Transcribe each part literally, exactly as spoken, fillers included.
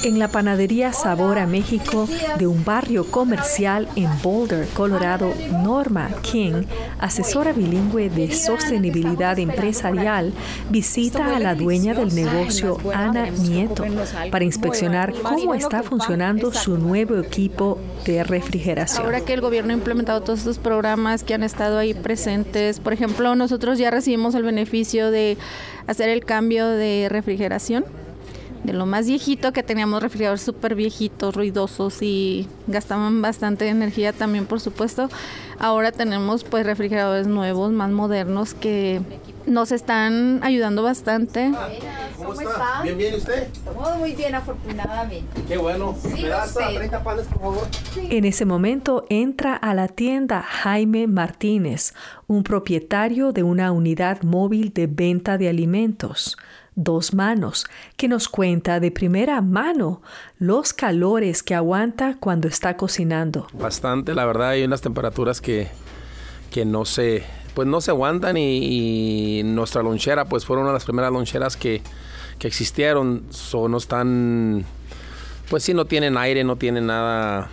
En la panadería Sabor a México de un barrio comercial en Boulder, Colorado, Norma King, asesora bilingüe de sostenibilidad empresarial, visita a la dueña del negocio, Ana Nieto, para inspeccionar cómo está funcionando su nuevo equipo de refrigeración. Ahora que el gobierno ha implementado todos estos programas que han estado ahí presentes, por ejemplo, nosotros ya recibimos el beneficio de hacer el cambio de refrigeración. De lo más viejito, que teníamos refrigeradores súper viejitos, ruidosos y gastaban bastante energía también, por supuesto. Ahora tenemos pues refrigeradores nuevos, más modernos, que nos están ayudando bastante. ¿Cómo está? ¿Bien, bien usted? Todo muy bien, afortunadamente. Qué bueno. Sí, ¿Me das usted. treinta panes, por favor? Sí. En ese momento entra a la tienda Jaime Martínez, un propietario de una unidad móvil de venta de alimentos. Dos Manos, que nos cuenta de primera mano los calores que aguanta cuando está cocinando. Bastante, la verdad, hay unas temperaturas que, que no se, pues no se aguantan y, y nuestra lonchera pues fueron una de las primeras loncheras que, que existieron. So, no están, pues sí, no tienen aire, no tienen nada,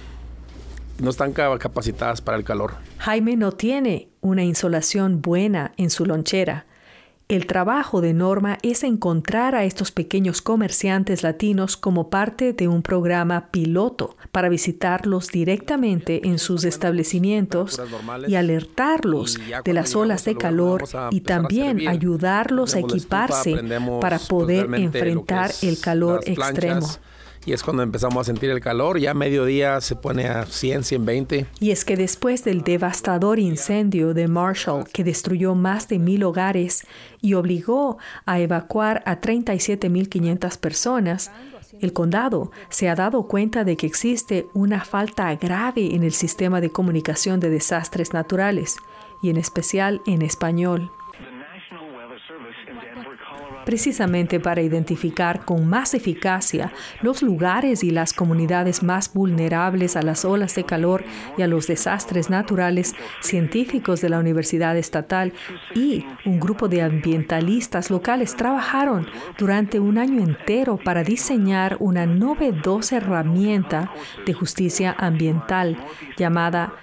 no están capacitadas para el calor. Jaime no tiene una insolación buena en su lonchera. El trabajo de Norma es encontrar a estos pequeños comerciantes latinos como parte de un programa piloto para visitarlos directamente en sus establecimientos y alertarlos de las olas de calor y también ayudarlos a equiparse para poder enfrentar el calor extremo. Y es cuando empezamos a sentir el calor, ya a mediodía se pone a cien, ciento veinte. Y es que después del devastador incendio de Marshall, que destruyó más de mil hogares y obligó a evacuar a treinta y siete mil quinientas personas, el condado se ha dado cuenta de que existe una falta grave en el sistema de comunicación de desastres naturales, y en especial en español. Precisamente para identificar con más eficacia los lugares y las comunidades más vulnerables a las olas de calor y a los desastres naturales, científicos de la Universidad Estatal y un grupo de ambientalistas locales trabajaron durante un año entero para diseñar una novedosa herramienta de justicia ambiental llamada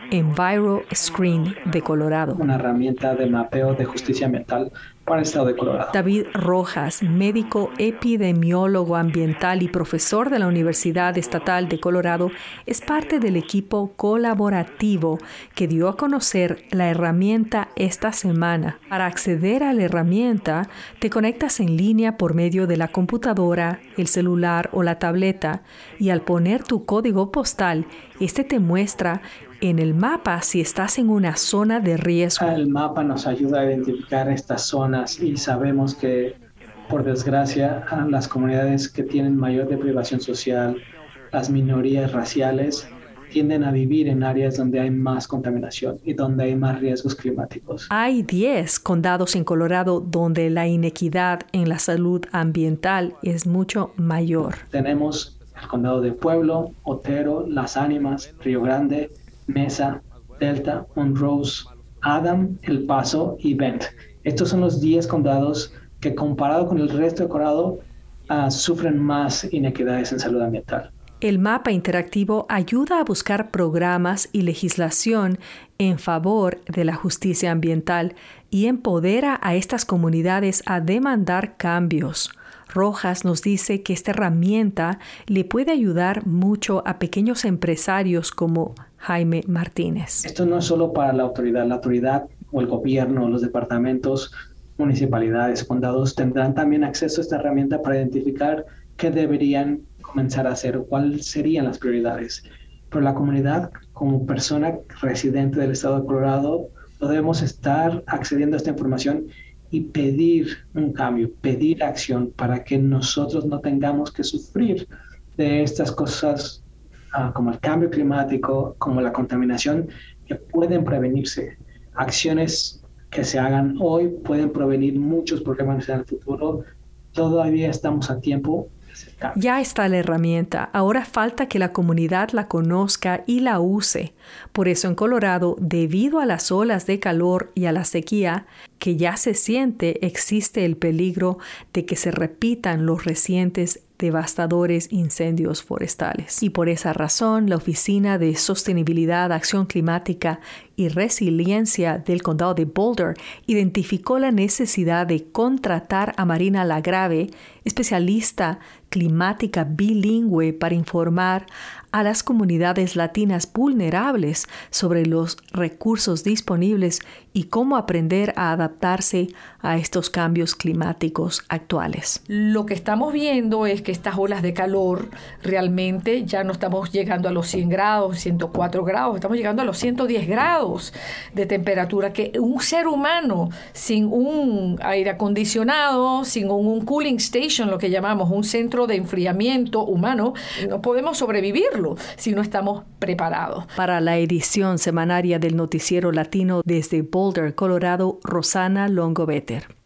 EnviroScreen de Colorado. Una herramienta de mapeo de justicia ambiental para el estado de Colorado. David Rojas, médico epidemiólogo ambiental y profesor de la Universidad Estatal de Colorado, es parte del equipo colaborativo que dio a conocer la herramienta esta semana. Para acceder a la herramienta, te conectas en línea por medio de la computadora, el celular o la tableta, y al poner tu código postal, este te muestra en el mapa si estás en una zona de riesgo. El mapa nos ayuda a identificar estas zonas y sabemos que, por desgracia, las comunidades que tienen mayor deprivación social, las minorías raciales, tienden a vivir en áreas donde hay más contaminación y donde hay más riesgos climáticos. Hay diez condados en Colorado donde la inequidad en la salud ambiental es mucho mayor. Tenemos el condado de Pueblo, Otero, Las Ánimas, Río Grande, Mesa, Delta, Monrose, Adam, El Paso y Bend. Estos son los diez condados que, comparado con el resto de Colorado, uh, sufren más inequidades en salud ambiental. El mapa interactivo ayuda a buscar programas y legislación en favor de la justicia ambiental y empodera a estas comunidades a demandar cambios. Rojas nos dice que esta herramienta le puede ayudar mucho a pequeños empresarios como Jaime Martínez. Esto no es solo para la autoridad. La autoridad o el gobierno, los departamentos, municipalidades, condados tendrán también acceso a esta herramienta para identificar qué deberían comenzar a hacer o cuáles serían las prioridades. Pero la comunidad, como persona residente del estado de Colorado, debemos estar accediendo a esta información y pedir un cambio, pedir acción para que nosotros no tengamos que sufrir de estas cosas uh, como el cambio climático, como la contaminación, que pueden prevenirse. Acciones que se hagan hoy pueden prevenir muchos problemas en el futuro. Todavía estamos a tiempo. Ya está la herramienta, ahora falta que la comunidad la conozca y la use. Por eso en Colorado, debido a las olas de calor y a la sequía que ya se siente, existe el peligro de que se repitan los recientes devastadores incendios forestales. Y por esa razón, la Oficina de Sostenibilidad, Acción Climática y Resiliencia del Condado de Boulder identificó la necesidad de contratar a Marina Lagrave, especialista climática bilingüe, para informar a las comunidades latinas vulnerables sobre los recursos disponibles y cómo aprender a adaptarse a estos cambios climáticos actuales. Lo que estamos viendo es que estas olas de calor realmente ya no estamos llegando a los cien grados, ciento cuatro grados, estamos llegando a los ciento diez grados de temperatura, que un ser humano sin un aire acondicionado, sin un, un cooling station, lo que llamamos un centro de enfriamiento humano, no podemos sobrevivirlo si no estamos preparados. Para la edición semanaria del Noticiero Latino desde Boulder, Colorado, Rosana Longo-Better.